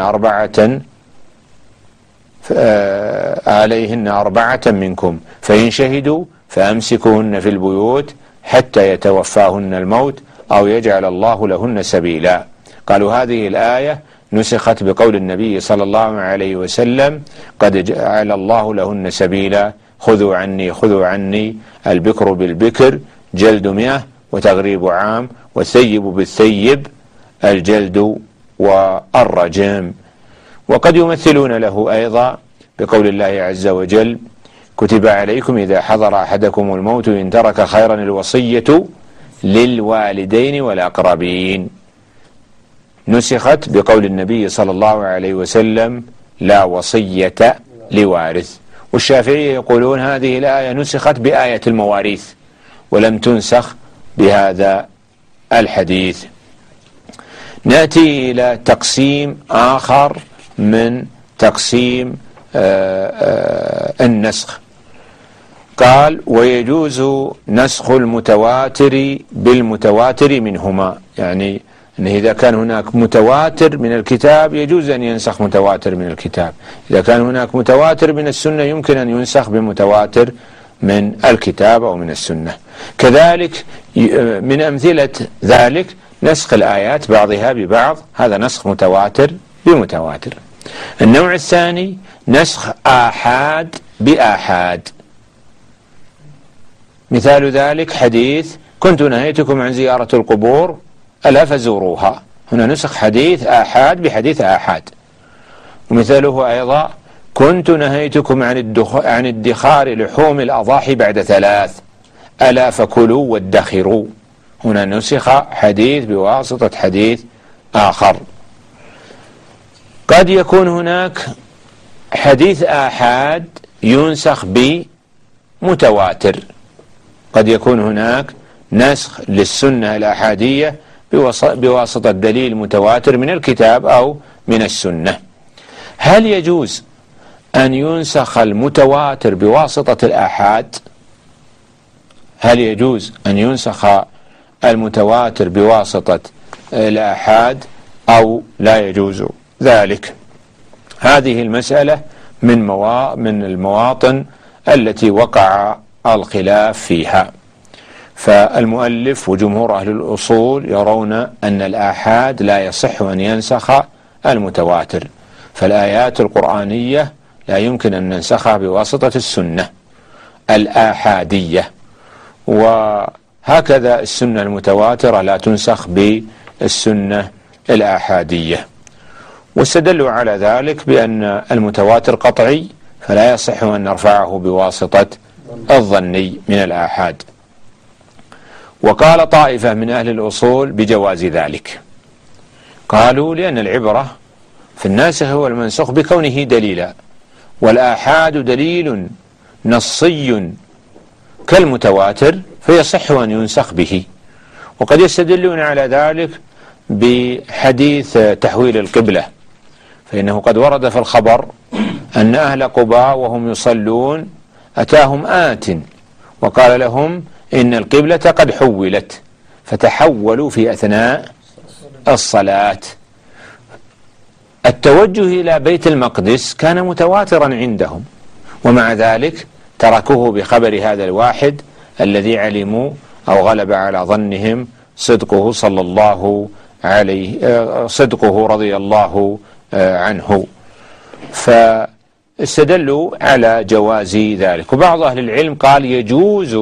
Speaker 1: عليهن أربعة منكم فإن شهدوا فأمسكوهن في البيوت حتى يتوفاهن الموت أو يجعل الله لهن سبيلا. قالوا هذه الآية نسخت بقول النبي صلى الله عليه وسلم: قد جعل الله لهن سبيلا، خذوا عني البكر بالبكر جلد 100 وتغريب عام، والثيب بالثيب الجلد والرجم. وقد يمثلون له أيضا بقول الله عز وجل: كتب عليكم إذا حضر أحدكم الموت إن ترك خيرا الوصية للوالدين والأقربين، نسخت بقول النبي صلى الله عليه وسلم: لا وصية لوارث. والشافعية يقولون هذه الآية نسخت بآية المواريث ولم تنسخ بهذا الحديث. نأتي إلى تقسيم آخر من تقسيم النسخ. قال: ويجوز نسخ المتواتر بالمتواتر منهما، يعني أنه إذا كان هناك متواتر من الكتاب يجوز أن ينسخ متواتر من الكتاب، إذا كان هناك متواتر من السنة يمكن أن ينسخ بمتواتر من الكتاب أو من السنة. كذلك من أمثلة ذلك نسخ الآيات بعضها ببعض، هذا نسخ متواتر بمتواتر. النوع الثاني نسخ آحاد بآحاد، مثال ذلك حديث كنت نهيتكم عن زيارة القبور ألا فزوروها، هنا نسخ حديث آحاد بحديث آحاد. ومثاله أيضا كنت نهيتكم عن ادخار لحوم الأضاحي بعد 3 ألا فكلوا وادخروا، هنا نسخ حديث بواسطة حديث آخر. قد يكون هناك حديث آحاد ينسخ بمتواتر، قد يكون هناك نسخ للسنة الآحادية بواسطة دليل متواتر من الكتاب أو من السنة. هل يجوز أن ينسخ المتواتر بواسطة الآحاد؟ هل يجوز أن ينسخ المتواتر بواسطة الآحاد أو لا يجوز ذلك؟ هذه المسألة من المواطن التي وقع الخلاف فيها. فالمؤلف وجمهور أهل الأصول يرون أن الآحاد لا يصح أن ينسخ المتواتر، فالآيات القرآنية لا يمكن أن ننسخها بواسطة السنة الآحادية، وهكذا السنة المتواترة لا تنسخ بالسنة الآحادية. واستدلوا على ذلك بأن المتواتر قطعي فلا يصح أن نرفعه بواسطة الظني من الآحاد. وقال طائفة من أهل الأصول بجواز ذلك، قالوا لأن العبرة في الناسخ والمنسوخ بكونه دليلا، والآحاد دليل نصي كالمتواتر فيصح أن ينسخ به. وقد يستدلون على ذلك بحديث تحويل القبلة، فإنه قد ورد في الخبر أن أهل قباء وهم يصلون أتاهم آت وقال لهم إن القبلة قد حولت، فتحولوا في أثناء الصلاة. التوجه إلى بيت المقدس كان متواترا عندهم، ومع ذلك تركوه بخبر هذا الواحد الذي علموا أو غلب على ظنهم صدقه صلى الله عليه صدقه رضي الله عنه، فاستدلوا على جواز ذلك. وبعض أهل العلم قال يجوز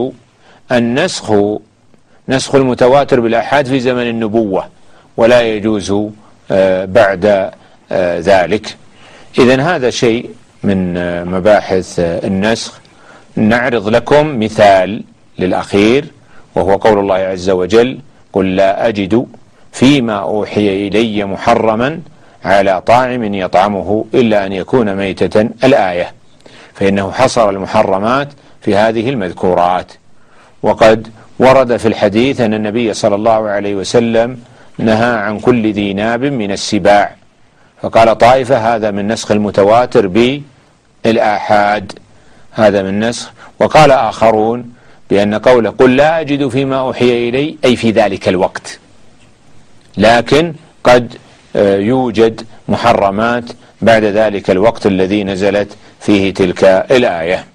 Speaker 1: نسخ المتواتر بالآحاد في زمن النبوة ولا يجوز بعد ذلك. إذن هذا شيء من مباحث النسخ. نعرض لكم مثال للأخير، وهو قول الله عز وجل قل لا أجد فيما أوحي إلي محرما على طاعم يطعمه إلا أن يكون ميتة، الآية، فإنه حصر المحرمات في هذه المذكورات. وقد ورد في الحديث أن النبي صلى الله عليه وسلم نهى عن كل ذي ناب من السباع، فقال طائفة هذا من نسخ المتواتر بالآحاد، هذا من نسخ. وقال آخرون بأن قوله قل لا أجد فيما أوحي إلي أي في ذلك الوقت، لكن قد يوجد محرمات بعد ذلك الوقت الذي نزلت فيه تلك الآية.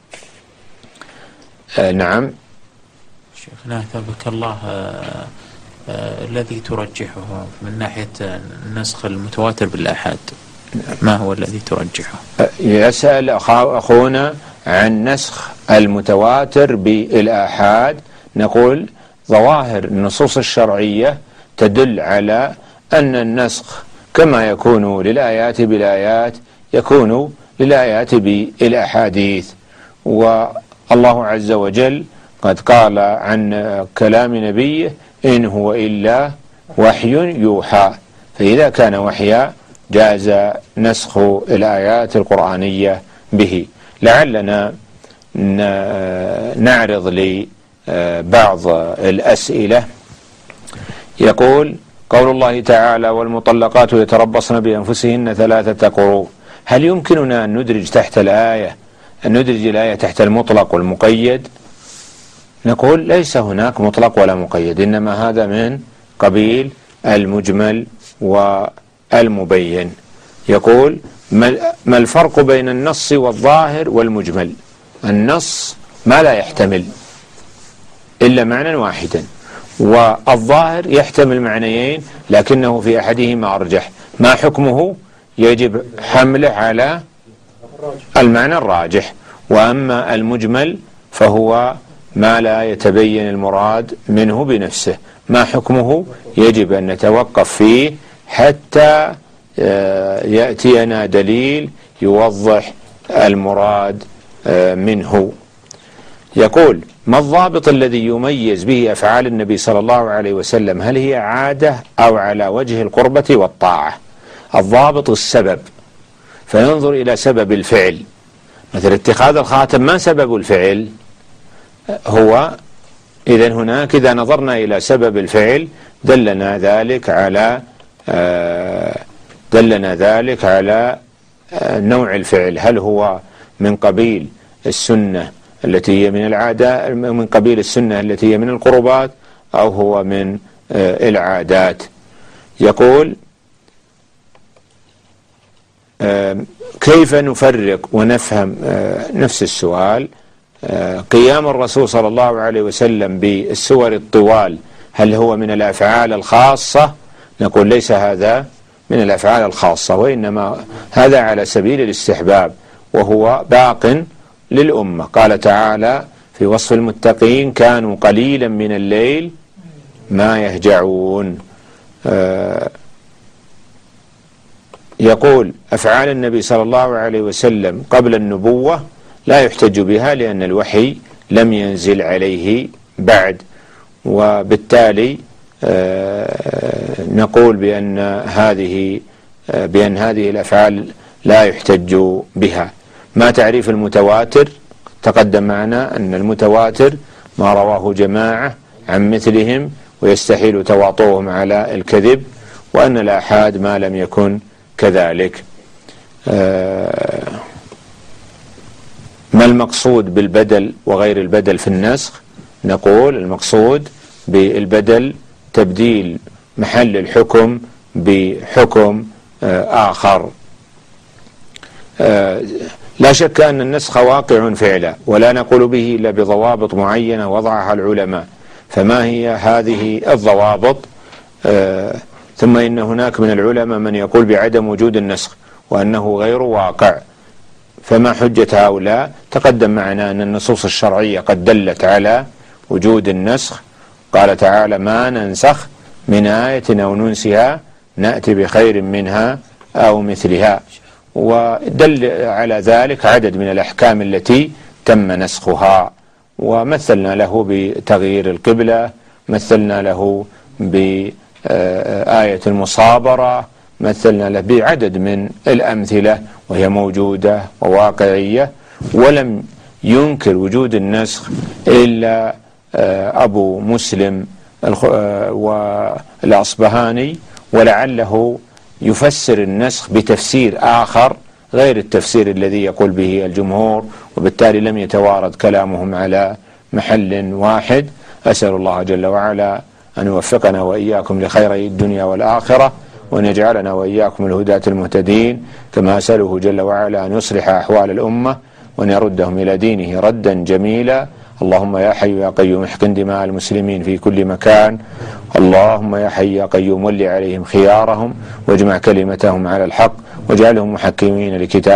Speaker 1: نعم
Speaker 3: شيخنا ثبت الله، الذي ترجحه من ناحية النسخ المتواتر بالآحاد ما هو الذي ترجحه؟
Speaker 1: يسأل أخونا عن نسخ المتواتر بالآحاد. نقول ظواهر النصوص الشرعية تدل على أن النسخ كما يكون للآيات بالآيات يكون للآيات بالأحاديث. والله عز وجل قد قال عن كلام نبيه إن هو إلا وحي يوحى، فإذا كان وحيا جاز نسخ الآيات القرآنية به. لعلنا نعرض لبعض الأسئلة. يقول قول الله تعالى والمطلقات يتربصن بأنفسهن 3 قروء، هل يمكننا أن ندرج الآية تحت المطلق والمقيد؟ نقول ليس هناك مطلق ولا مقيد، إنما هذا من قبيل المجمل والمبين. يقول ما الفرق بين النص والظاهر والمجمل؟ النص ما لا يحتمل إلا معنى واحدا، والظاهر يحتمل معنيين لكنه في أحدهما أرجح، ما حكمه؟ يجب حمله على المعنى الراجح. وأما المجمل فهو ما لا يتبين المراد منه بنفسه، ما حكمه؟ يجب أن نتوقف فيه حتى يأتينا دليل يوضح المراد منه. يقول: ما الضابط الذي يميز به أفعال النبي صلى الله عليه وسلم؟ هل هي عادة أو على وجه القربة والطاعة؟ الضابط السبب، فينظر إلى سبب الفعل. مثل اتخاذ الخاتم، ما سبب الفعل؟ هو إذن هناك إذا نظرنا إلى سبب الفعل دلنا ذلك على نوع الفعل، هل هو من قبيل السنة التي هي من العادة، من قبيل السنة التي هي من القربات، أو هو من العادات. يقول: كيف نفرق ونفهم نفس السؤال قيام الرسول صلى الله عليه وسلم بالسور الطوال، هل هو من الأفعال الخاصة؟ نقول ليس هذا من الأفعال الخاصة، وإنما هذا على سبيل الاستحباب، وهو باق للأمة. قال تعالى في وصف المتقين: كانوا قليلا من الليل ما يهجعون. يقول: أفعال النبي صلى الله عليه وسلم قبل النبوة لا يحتج بها لأن الوحي لم ينزل عليه بعد، وبالتالي نقول بأن هذه الأفعال لا يحتج بها. ما تعريف المتواتر؟ تقدم معنا أن المتواتر ما رواه جماعة عن مثلهم ويستحيل تواطؤهم على الكذب، وأن الآحاد ما لم يكن كذلك. ما المقصود بالبدل وغير البدل في النسخ؟ نقول المقصود بالبدل تبديل محل الحكم بحكم آخر. لا شك أن النسخ واقع فعلا، ولا نقول به إلا بضوابط معينة وضعها العلماء. فما هي هذه الضوابط؟ ثم إن هناك من العلماء من يقول بعدم وجود النسخ وأنه غير واقع، فما حجة هؤلاء؟ تقدم معنا أن النصوص الشرعية قد دلت على وجود النسخ. قال تعالى: ما ننسخ من آية أو ننسها نأتي بخير منها أو مثلها. ودل على ذلك عدد من الأحكام التي تم نسخها، ومثلنا له بتغيير القبلة، مثلنا له بآية المصابرة، مثلنا له بعدد من الأمثلة وهي موجودة وواقعية. ولم ينكر وجود النسخ إلا أبو مسلم والأصبهاني، ولعله يفسر النسخ بتفسير آخر غير التفسير الذي يقول به الجمهور، وبالتالي لم يتوارد كلامهم على محل واحد. أسأل الله جل وعلا أن يوفقنا وإياكم لخيري الدنيا والآخرة، وأن يجعلنا وإياكم الهداة المهتدين، كما أسأله جل وعلا أن يصلح أحوال الأمة وأن يردهم إلى دينه ردا جميلا. اللهم يا حي يا قيوم احقن دماء المسلمين في كل مكان. اللهم يا حي يا قيوم ول عليهم خيارهم واجمع كلمتهم على الحق، واجعلهم محكمين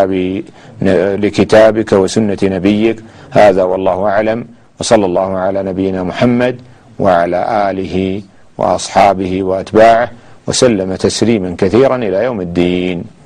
Speaker 1: لكتابك وسنة نبيك. هذا والله أعلم، وصلى الله على نبينا محمد وعلى آله وأصحابه وأتباعه وسلم تسليما كثيرا إلى يوم الدين.